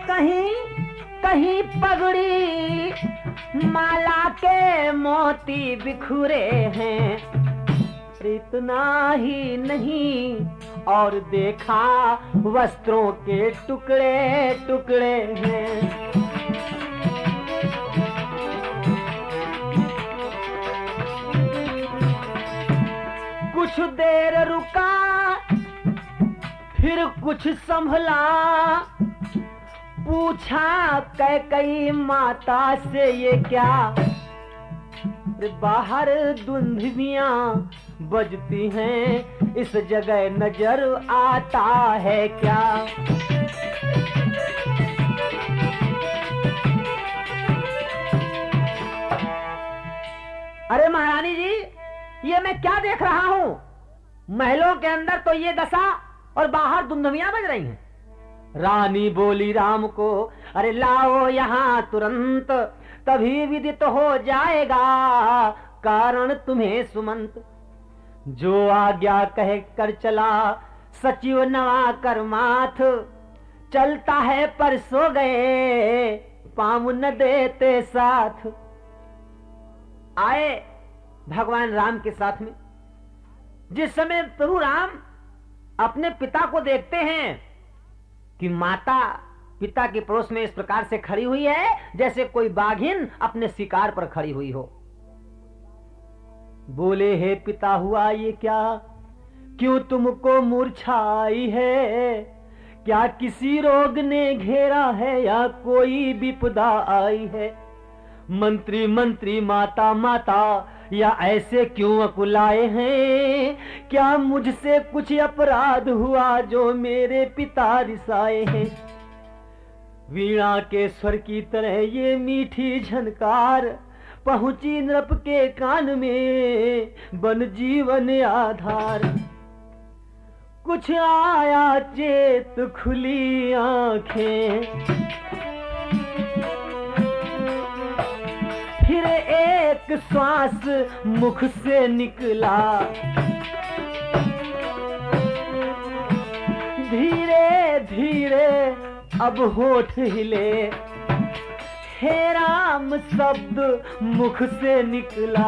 कहीं कहीं पगड़ी माला के मोती बिखरे हैं, इतना ही नहीं और देखा वस्त्रों के टुकड़े टुकड़े हैं। कुछ देर रुका फिर कुछ संभला, पूछा कैकई माता से ये क्या, बाहर धुंधियां बजती हैं, इस जगह नजर आता है क्या। अरे महारानी जी, ये मैं क्या देख रहा हूं? महलों के अंदर तो ये दशा और बाहर धुंधमियां बज रही हैं। रानी बोली राम को, अरे लाओ यहाँ तुरंत, तभी विदित हो जाएगा कारण तुम्हें सुमंत। जो आज्ञा कह कर चला सचिव नवा कर माथ, चलता है पर सो गए पाँव न देते साथ। आए भगवान राम के साथ में। जिस समय प्रभु राम अपने पिता को देखते हैं कि माता पिता के पड़ोस में इस प्रकार से खड़ी हुई है जैसे कोई बाघिन अपने शिकार पर खड़ी हुई हो, बोले हे पिता हुआ ये क्या, क्यों तुमको मूर्छा आई है, क्या किसी रोग ने घेरा है या कोई विपदा आई है। मंत्री मंत्री माता माता या ऐसे क्यों अकुलाए हैं, क्या मुझसे कुछ अपराध हुआ जो मेरे पिता रिसाए हैं। वीणा के स्वर की तरह ये मीठी झनकार पहुंची नृप के कान में, बन जीवन आधार। कुछ आया चेत खुली आंखें, फिर एक श्वास मुख से निकला, धीरे धीरे अब होठ हिले, हे राम शब्द मुख से निकला।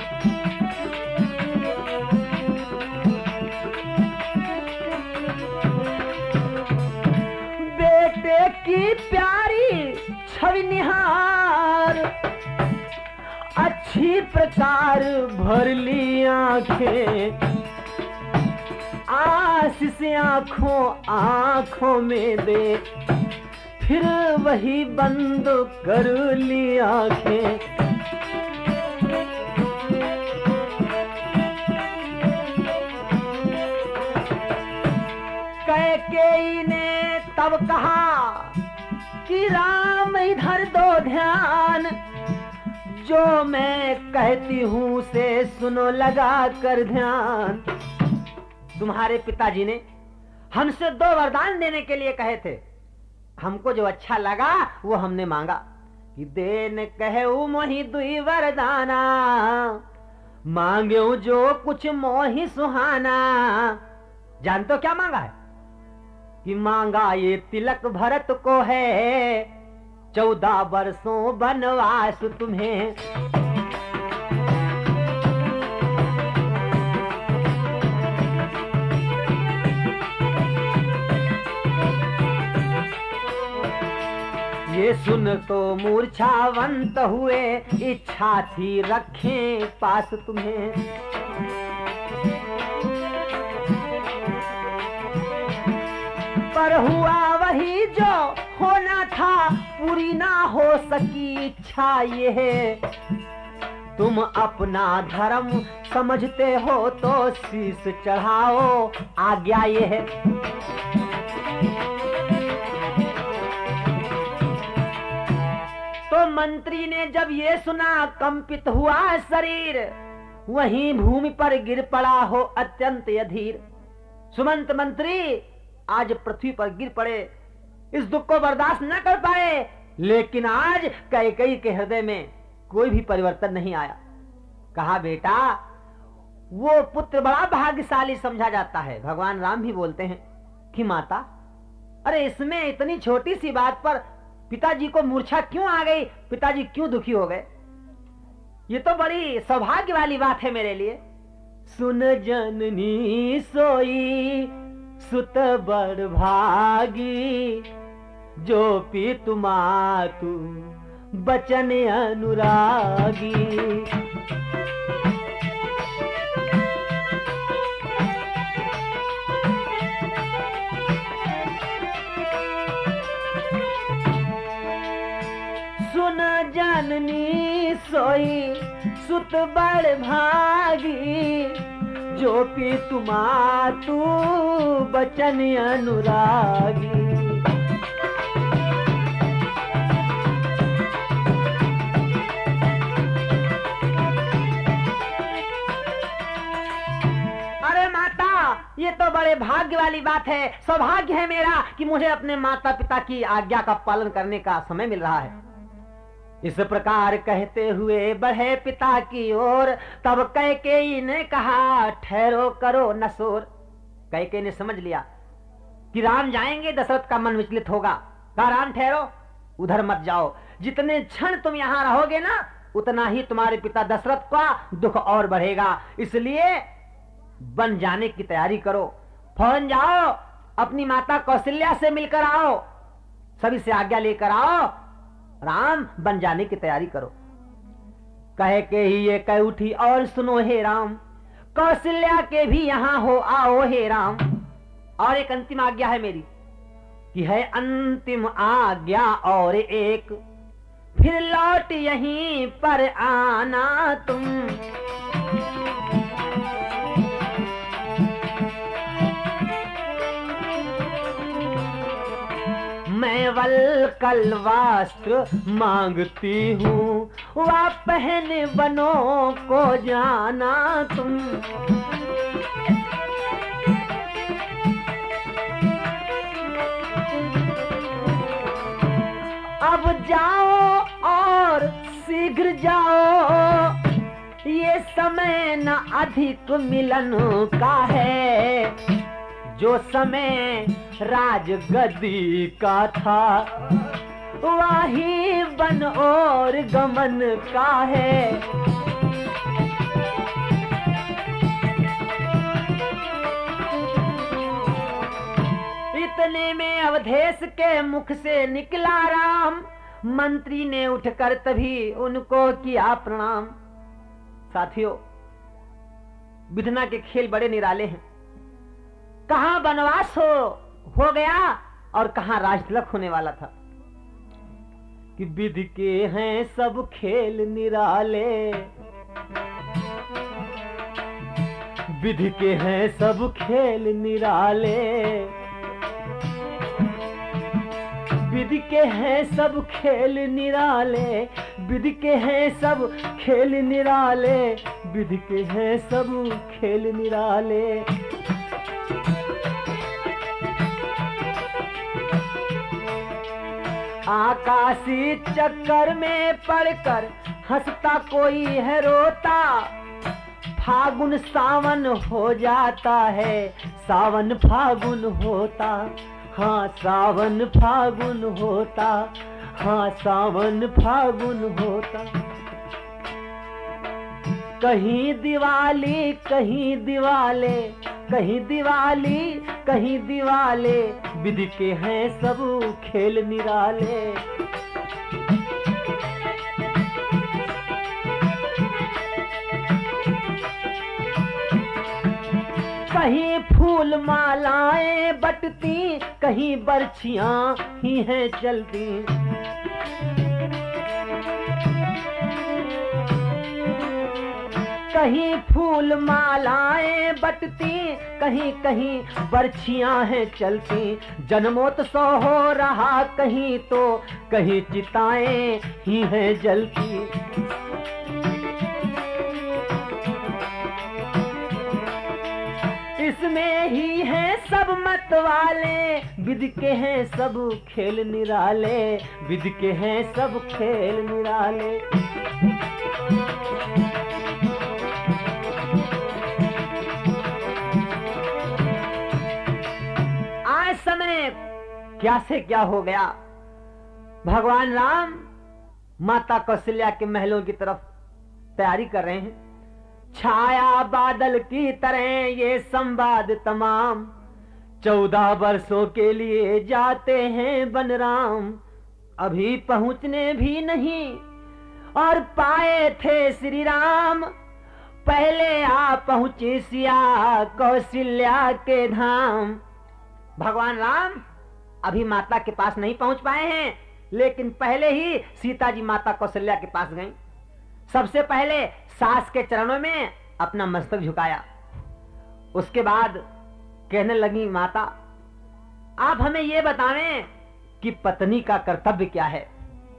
बेटे की प्यारी छवि निहार, अच्छी प्रकार भर ली आंखें, आशीष आंखों आंखों में दे, फिर वही बंद कर ली आंखें। कैकेयी ने तब कहा कि राम इधर दो ध्यान, जो मैं कहती हूं से सुनो लगा कर ध्यान। तुम्हारे पिताजी ने हमसे 2 वरदान देने के लिए कहे थे, हमको जो अच्छा लगा वो हमने मांगा कि देन कहू मोहि दुई वरदाना, मांगे जो कुछ मोहि सुहाना। जानते हो क्या मांगा है? कि मांगा ये तिलक भरत को है, 14 वर्षों वनवास तुम्हें। ये सुन तो मूर्छावंत हुए, इच्छा थी रखें पास तुम्हें। पर हुआ वही जो होना था, पूरी ना हो सकी इच्छा ये है। तुम अपना धर्म समझते हो तो शीश चढ़ाओ, आज्ञा ये है। तो मंत्री ने जब ये सुना कंपित हुआ शरीर, वहीं भूमि पर गिर पड़ा हो अत्यंत अधीर। सुमंत मंत्री आज पृथ्वी पर गिर पड़े, इस दुख को बर्दाश्त न कर पाए, लेकिन आज कैकेयी के हृदय में कोई भी परिवर्तन नहीं आया। कहा बेटा, वो पुत्र बड़ा भाग्यशाली समझा जाता है। भगवान राम भी बोलते हैं कि माता अरे इसमें इतनी छोटी सी बात पर पिताजी को मूर्छा क्यों आ गई, पिताजी क्यों दुखी हो गए? ये तो बड़ी सौभाग्य वाली बात है मेरे लिए। सुन जननी सोई सुत बड़ भागी, जो पितु मातु बचन अनुरागी। सुन जननी सोई सुत बड़ भागी, जो पितु मातु बचन अनुरागी। अरे माता, ये तो बड़े भाग्य वाली बात है, सौभाग्य है मेरा कि मुझे अपने माता पिता की आज्ञा का पालन करने का समय मिल रहा है। इस प्रकार कहते हुए बढ़े पिता की ओर, तब कैकेयी ने कहा ठहरो करो न शोर। कैकेयी ने समझ लिया कि राम जाएंगे, दशरथ का मन विचलित होगा। कहा राम ठहरो, उधर मत जाओ, जितने क्षण तुम यहाँ रहोगे ना उतना ही तुम्हारे पिता दशरथ का दुख और बढ़ेगा, इसलिए बन जाने की तैयारी करो। फौरन जाओ, अपनी माता कौशल्या से मिलकर आओ, सभी से आज्ञा लेकर आओ, राम बन जाने की तैयारी करो। कहे के ही ये कह उठी और सुनो हे राम, कौशल्या के भी यहां हो आओ हे राम। और एक अंतिम आज्ञा है मेरी कि है अंतिम आज्ञा और एक, फिर लौट यहीं पर आना तुम। मैं वल्कल वस्त्र मांगती हूँ, वह पहने बनों को जाना तुम। अब जाओ और शीघ्र जाओ, ये समय न अधिक मिलन का है। जो समय राजगद्दी का था, वही बन और गमन का है। इतने में अवधेश के मुख से निकला राम, मंत्री ने उठकर तभी उनको किया प्रणाम। साथियों, विधना के खेल बड़े निराले हैं। कहां वनवास हो गया और कहां राजतिलक होने वाला था। कि विधि के हैं सब खेल निराले, विधि के हैं सब खेल निराले, विधि के हैं सब खेल निराले, विधि के हैं सब खेल निराले, विधि के हैं सब खेल निराले। आकाशी चक्कर में पड़कर हंसता कोई है रोता, फागुन सावन हो जाता है, सावन फागुन होता, हाँ सावन फागुन होता, हाँ सावन फागुन होता। कहीं दिवाली कहीं दिवाले, कहीं दिवाली कहीं दिवाले, विधि के हैं सब खेल निराले। कहीं फूल मालाएं बटती, कहीं बरछियां ही हैं चलती। कहीं फूल मालाएं बटती, कहीं कहीं बरछियां हैं चलती। जन्मोत्सव हो रहा कहीं तो कहीं चिताएं ही हैं जलती। इसमें ही हैं सब मत वाले, विधि के हैं सब खेल निराले, विधि के हैं सब खेल निराले। क्या से क्या हो गया। भगवान राम माता कौशल्या के महलों की तरफ तैयारी कर रहे हैं। छाया बादल की तरह ये संवाद तमाम, 14 वर्षों के लिए जाते हैं बनराम। अभी पहुंचने भी नहीं और पाए थे श्री राम, पहले आ पहुंचे सिया कौशल्या के धाम। भगवान राम अभी माता के पास नहीं पहुंच पाए हैं, लेकिन पहले ही सीता जी माता कौशल्या के पास गईं। सबसे पहले सास के चरणों में अपना मस्तक झुकाया। उसके बाद कहने लगी, माता आप हमें यह बतावें कि पत्नी का कर्तव्य क्या है।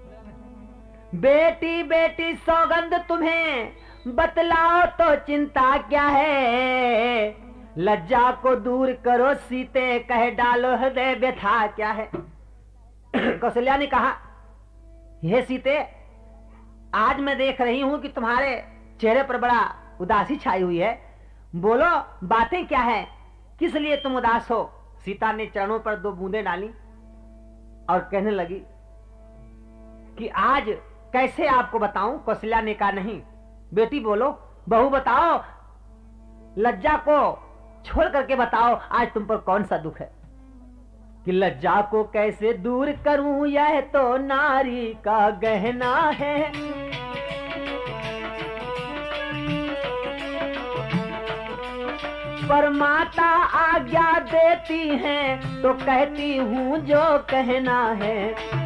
बेटी बेटी सौगंध तुम्हें बतलाओ तो चिंता क्या है, लज्जा को दूर करो सीते कह डालो हृदय व्यथा क्या है। कौशल्या ने कहा, हे सीते, आज मैं देख रही हूं कि तुम्हारे चेहरे पर बड़ा उदासी छाई हुई है, बोलो बातें क्या है, किस लिए तुम उदास हो। सीता ने चरणों पर 2 बूंदें डाली और कहने लगी कि आज कैसे आपको बताऊं। कौशल्या ने कहा, नहीं बेटी बोलो, बहू बताओ, लज्जा को छोड़ करके बताओ, आज तुम पर कौन सा दुख है। कि लज्जा को कैसे दूर करूं, यह तो नारी का गहना है। पर माता आज्ञा देती हैं तो कहती हूं जो कहना है।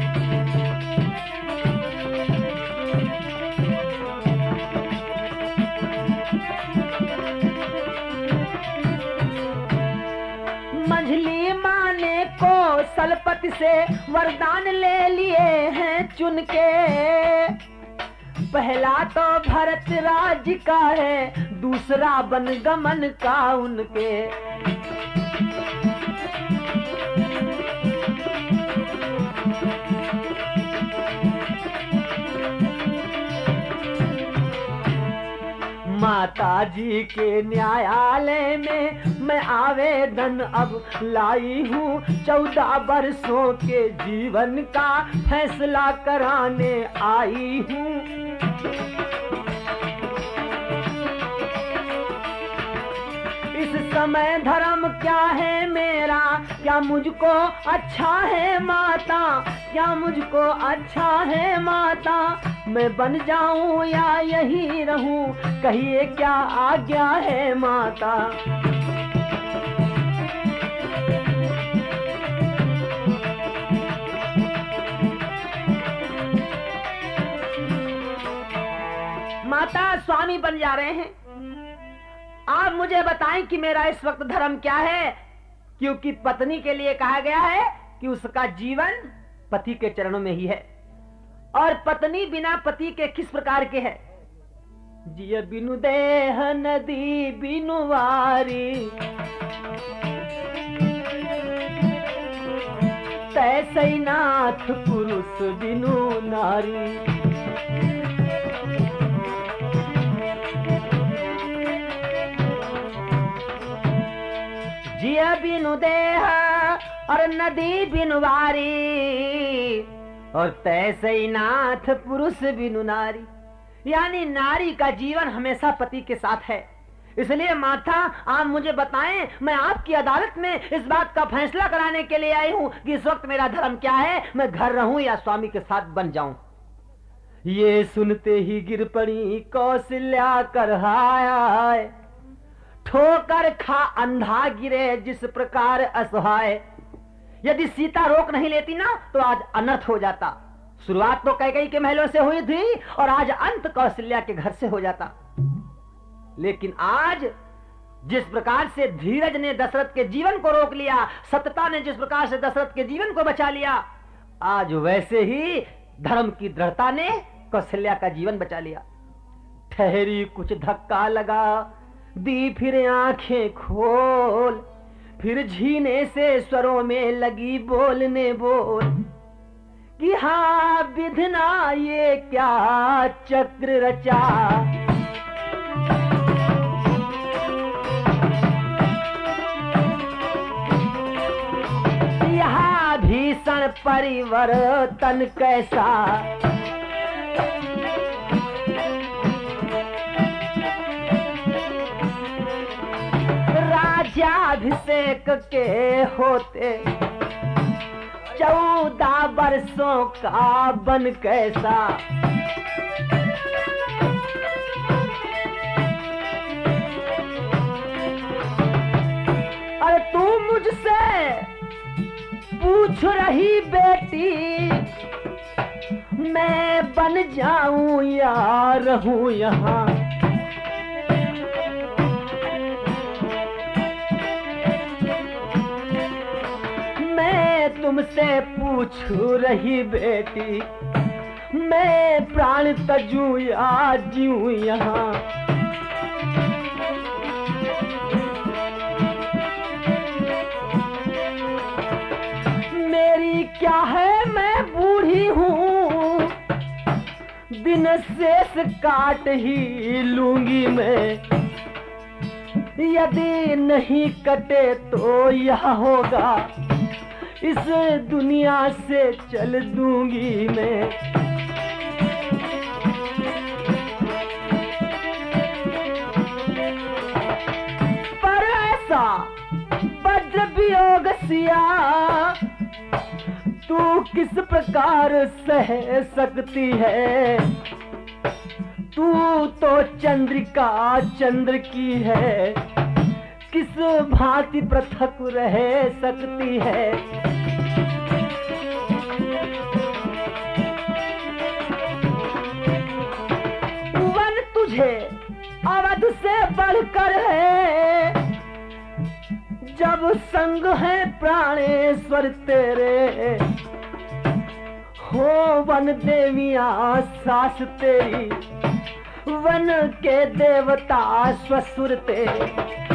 मंझली माँ ने कौशलपति से वरदान ले लिए हैं चुन के, पहला तो भरत राज का है, दूसरा बनगमन का उनके। माता जी के न्यायालय में मैं आवेदन अब लाई हूँ, 14 वर्षों के जीवन का फैसला कराने आई हूँ। इस समय धर्म क्या है मेरा, क्या मुझको अच्छा है माता, क्या मुझको अच्छा है माता। मैं बन जाऊं या यहीं रहूं, कहिए क्या आज्ञा है माता। माता स्वामी बन जा रहे हैं, आप मुझे बताएं कि मेरा इस वक्त धर्म क्या है। क्योंकि पत्नी के लिए कहा गया है कि उसका जीवन पति के चरणों में ही है, और पत्नी बिना पति के किस प्रकार के है। जिय बिनु देह नदी बिनु वारी, तैसे नाथ पुरुष बिनु नारी। जिय बिनु देह और नदी बिनु वारी, और तैसे ही नाथ पुरुष बिनु नारी। यानी नारी का जीवन हमेशा पति के साथ है। इसलिए माता आप मुझे बताएं, मैं आपकी अदालत में इस बात का फैसला कराने के लिए आई हूं कि इस वक्त मेरा धर्म क्या है, मैं घर रहूं या स्वामी के साथ बन जाऊं। ये सुनते ही गिर पड़ी कौशल्या करहाय, ठोकर खा अंधा गिरे जिस प्रकार असहाय। यदि सीता रोक नहीं लेती ना तो आज अनर्थ हो जाता। शुरुआत तो कैकेयी के महलों से हुई थी और आज अंत कौशल्या के घर से हो जाता। लेकिन आज जिस प्रकार से धीरज ने दशरथ के जीवन को रोक लिया, सतता ने जिस प्रकार से दशरथ के जीवन को बचा लिया, आज वैसे ही धर्म की दृढ़ता ने कौशल्या का जीवन बचा लिया। ठहरी कुछ धक्का लगा, दी फिर आंखें खोल, फिर झीने से स्वरों में लगी बोलने बोल कि हाँ विधना ये क्या चक्र रचा। यहाँ परिवर्तन कैसा। राज्याभिषेक के होते 14 वर्षों का बन कैसा। अरे तू मुझसे पूछ रही बेटी, मैं बन जाऊं या रहूं यहाँ। मैं तुमसे पूछ रही बेटी, मैं प्राण तजूं या जीऊं यहाँ। मेरी क्या है, मैं बूढ़ी हूँ, दिन शेष काट ही लूंगी मैं। यदि नहीं कटे तो यह होगा, इस दुनिया से चल दूंगी मैं। पर ऐसा वज्र वियोग सिया, तू किस प्रकार सह सकती है। तू तो चंद्रिका चंद्र की है, किस भांति पृथक रह सकती है। वन तुझे अवध से बढ़कर है, जब संग है प्राणेश्वर तेरे। हो वन देवियां सास तेरी, वन के देवता ससुर तेरे।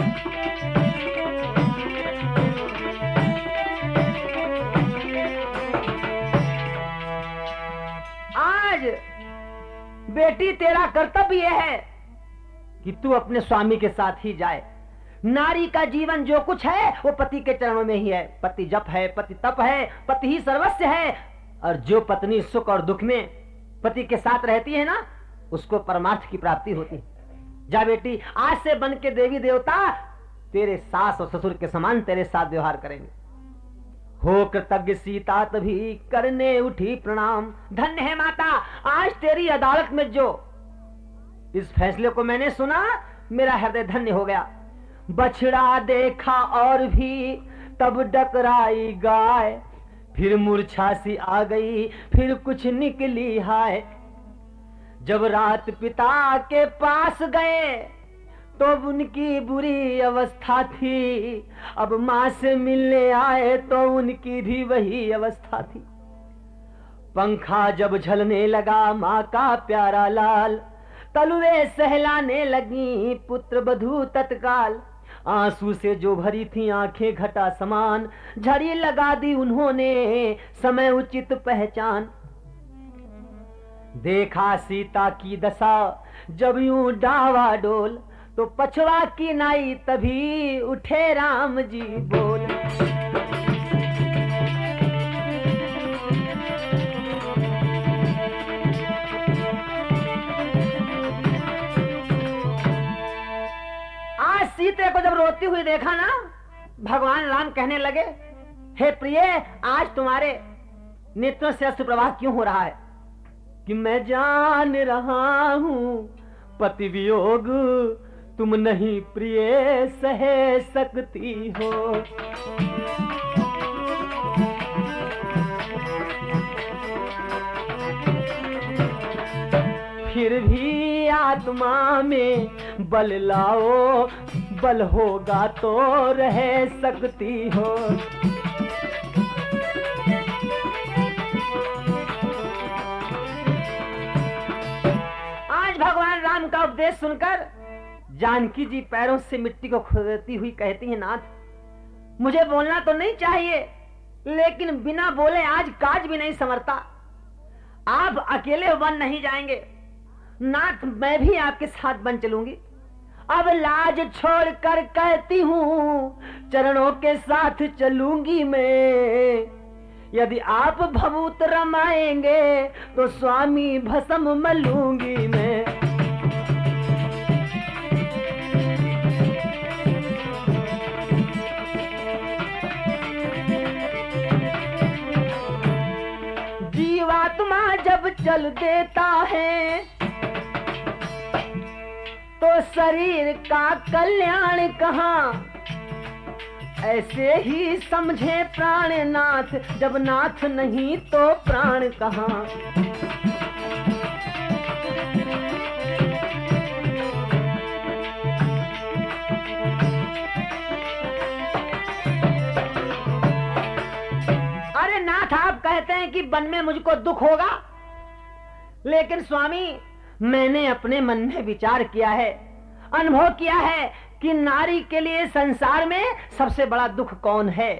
आज बेटी तेरा कर्तव्य है कि तू अपने स्वामी के साथ ही जाए। नारी का जीवन जो कुछ है वो पति के चरणों में ही है। पति जप है, पति तप है, पति ही सर्वस्व है। और जो पत्नी सुख और दुख में पति के साथ रहती है ना, उसको परमार्थ की प्राप्ति होती है। जा बेटी, आज से बन के देवी देवता तेरे सास और ससुर के समान तेरे साथ व्यवहार करेंगे। हो कृतज्ञ सीता तभी करने उठी प्रणाम। धन्य है माता, आज तेरी अदालत में जो इस फैसले को मैंने सुना, मेरा हृदय धन्य हो गया। बछड़ा देखा और भी तब डकराई गाय, फिर मूर्छा सी आ गई, फिर कुछ निकली हाय। जब रात पिता के पास गए तो उनकी बुरी अवस्था थी, अब माँ से मिलने आए तो उनकी भी वही अवस्था थी। पंखा जब झलने लगा माँ का प्यारा लाल, तलवे सहलाने लगी पुत्र बधू तत्काल। आंसू से जो भरी थी आंखें घटा समान, झड़ी लगा दी उन्होंने समय उचित पहचान। देखा सीता की दशा जब यूं डावा डोल, तो पछवा की नाई तभी उठे राम जी बोल। आज सीते को जब रोती हुई देखा ना, भगवान राम कहने लगे, हे प्रिय, आज तुम्हारे नेत्रों से अश्रु प्रवाह क्यों हो रहा है? कि मैं जान रहा हूं पति वियोग तुम नहीं प्रिय सह सकती हो। फिर भी आत्मा में बल लाओ, बल होगा तो रह सकती हो। आज भगवान राम का उपदेश सुनकर जानकी जी पैरों से मिट्टी को खोदती हुई कहती है, नाथ, मुझे बोलना तो नहीं चाहिए, लेकिन बिना बोले आज काज भी नहीं संवरता। आप अकेले वन नहीं जाएंगे, नाथ मैं भी आपके साथ बन चलूंगी। अब लाज छोड़कर कहती हूँ, चरणों के साथ चलूंगी मैं। यदि आप भभूत रमाएंगे तो स्वामी भस्म मलूंगी मैं। जीवात्मा जब चल देता है तो शरीर का कल्याण कहाँ। ऐसे ही समझे प्राणनाथ, जब नाथ नहीं तो प्राण कहाँ। अरे नाथ, आप कहते हैं कि वन में मुझको दुख होगा, लेकिन स्वामी मैंने अपने मन में विचार किया है, अनुभव किया है कि नारी के लिए संसार में सबसे बड़ा दुख कौन है।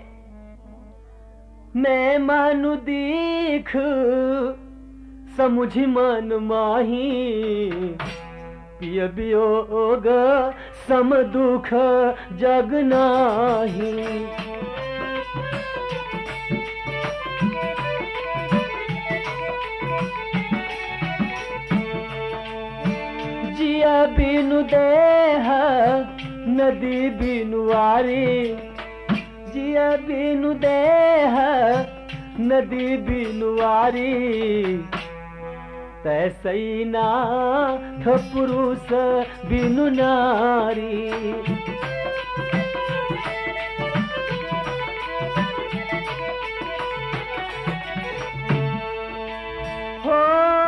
मैं मानु दीख समुझ मन माही, पिय वियोग सम दुख जग नाही। जिया बिनु देह नदी बिनु वारी, जिया बिनु देह नदी बिनु वारी। तैसई नाथ पुरुष बिनु नारी। हो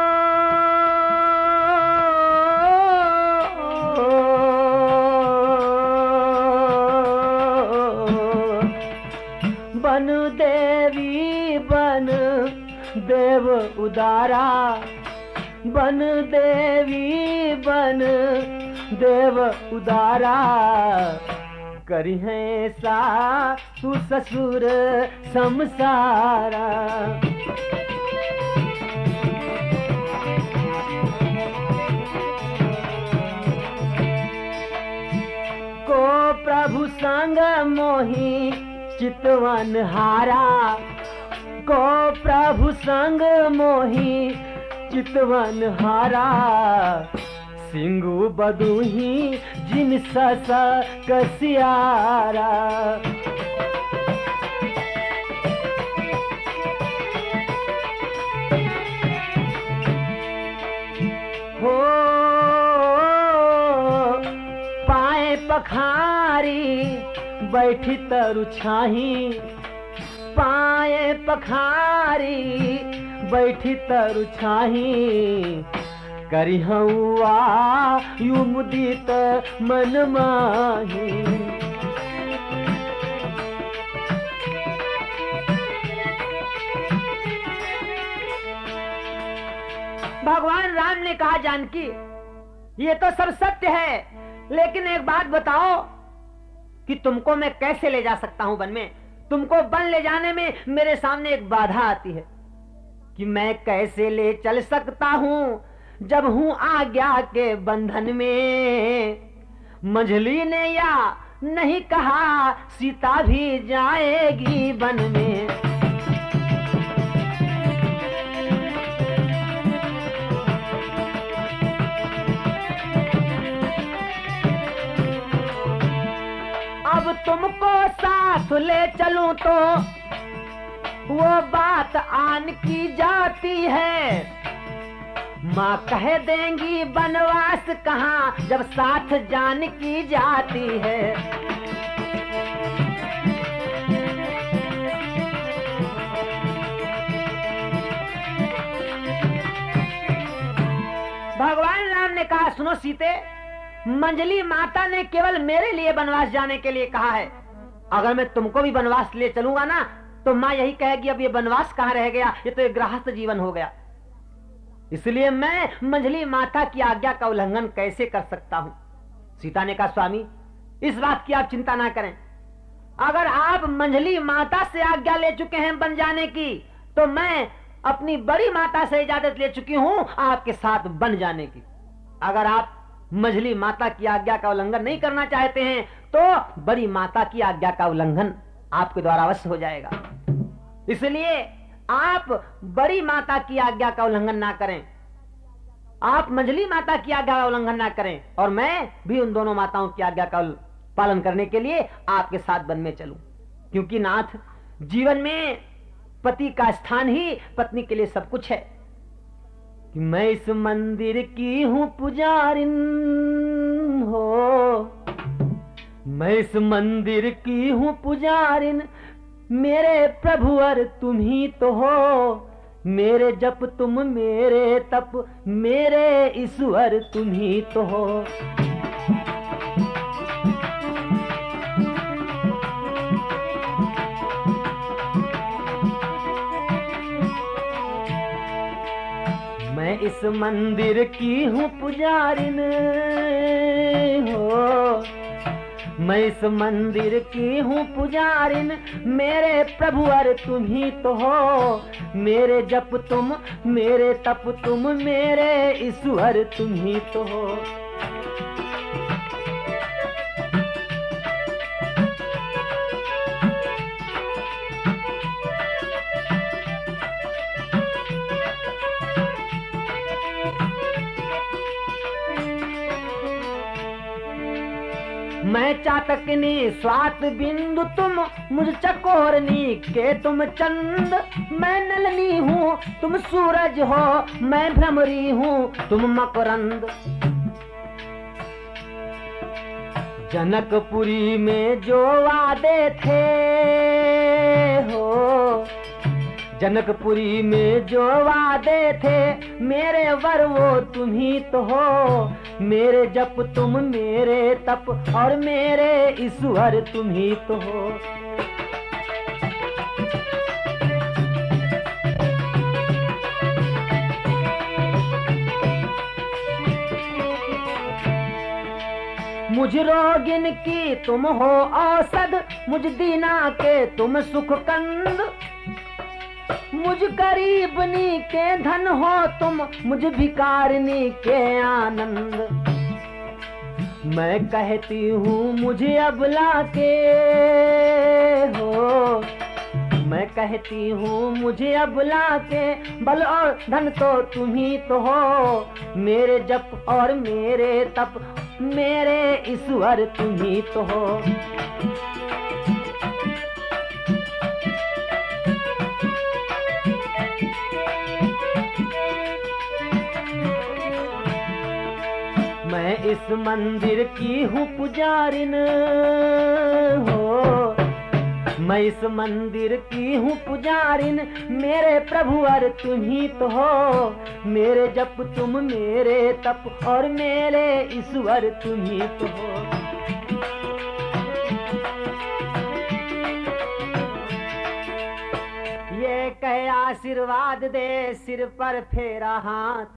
बन देवी बन देव उदारा, बन देवी बन देव उदारा। करी है सासु ससुर समसारा। को प्रभु संग मोही चितवन हारा, को प्रभु संग मोही चितवन हारा। सिंगु बदुही जिन सस कसियारा। हो पाए पखारी बैठी तरु छाही, पाए पखारी बैठी तरु छाही। करी हुआ यू मुदित मन माही। भगवान राम ने कहा, जानकी ये तो सब सत्य है, लेकिन एक बात बताओ कि तुमको मैं कैसे ले जा सकता हूं वन में। तुमको वन ले जाने में मेरे सामने एक बाधा आती है कि मैं कैसे ले चल सकता हूं जब हूं आज्ञा के बंधन में। मंझली ने या नहीं कहा सीता भी जाएगी वन में। अब तुमको साथ ले चलूं तो वो बात आन की जाती है। माँ कह देंगी बनवास कहाँ जब साथ जान की जाती है। भगवान राम ने कहा, सुनो सीते, मंजली माता ने केवल मेरे लिए बनवास जाने के लिए कहा है। अगर मैं तुमको भी बनवास ले चलूंगा ना तो माँ यही कहेगी अब ये बनवास कहाँ रह गया, ये तो एक गृहस्थ जीवन हो गया। इसलिए मैं मंजली माता की आज्ञा का उल्लंघन कैसे कर सकता हूं। सीता ने कहा, स्वामी इस बात की आप चिंता ना करें। अगर आप मंजली माता से आज्ञा ले चुके हैं बन जाने की, तो मैं अपनी बड़ी माता से इजाजत ले चुकी हूं आपके साथ बन जाने की। अगर आप मंजली माता की आज्ञा का उल्लंघन नहीं करना चाहते हैं तो बड़ी माता की आज्ञा का उल्लंघन आपके द्वारा अवश्य हो जाएगा। इसलिए आप बड़ी माता की आज्ञा का उल्लंघन ना करें, आप मंझली माता की आज्ञा का उल्लंघन ना करें, और मैं भी उन दोनों माताओं की आज्ञा का पालन करने के लिए आपके साथ वन में चलूं। क्योंकि नाथ, जीवन में पति का स्थान ही पत्नी के लिए सब कुछ है। कि मैं इस मंदिर की हूं पुजारिन हो, मैं इस मंदिर की हूं पुजारिन, मेरे प्रभुवर तुम ही तो हो, मेरे जप तुम मेरे तप, मेरे ईश्वर तुम ही तो हो। मैं इस मंदिर की हूँ पुजारिन हो, मैं इस मंदिर की हूँ पुजारिन, मेरे प्रभुवर तुम ही तो हो, मेरे जप तुम, मेरे तप तुम, मेरे ईश्वर तुम ही तो हो। मैं चातकनी स्वात बिंदु तुम, मुझ चकोरनी के तुम चंद, मैं नलनी हूँ तुम सूरज हो, मैं भ्रमरी हूँ तुम मकरंद। जनकपुरी में जो वादे थे हो, जनकपुरी में जो वादे थे, मेरे वर वो तुम ही तो हो, मेरे जप तुम, मेरे तप, और मेरे ईश्वर तुम ही तो हो। मुझ रोगिन की तुम हो औषध, मुझ दीना के तुम सुख कंद, मुझ गरीबनी के धन हो तुम, मुझ भिखारिनी के आनंद। मैं कहती हूँ मुझे अबला के हो, मैं कहती हूँ मुझे अबला के, बल और धन तो तुम ही तो हो, मेरे जप और मेरे तप, मेरे ईश्वर तुम ही तो हो। मैं इस मंदिर की हूँ पुजारिन हो, मैं इस मंदिर की हूँ पुजारिन, मेरे प्रभुवर तुम ही तो हो, मेरे जप तुम, मेरे तप, और मेरे ईश्वर तुम ही तो हो। ये कह आशीर्वाद दे, सिर पर फेरा हाथ,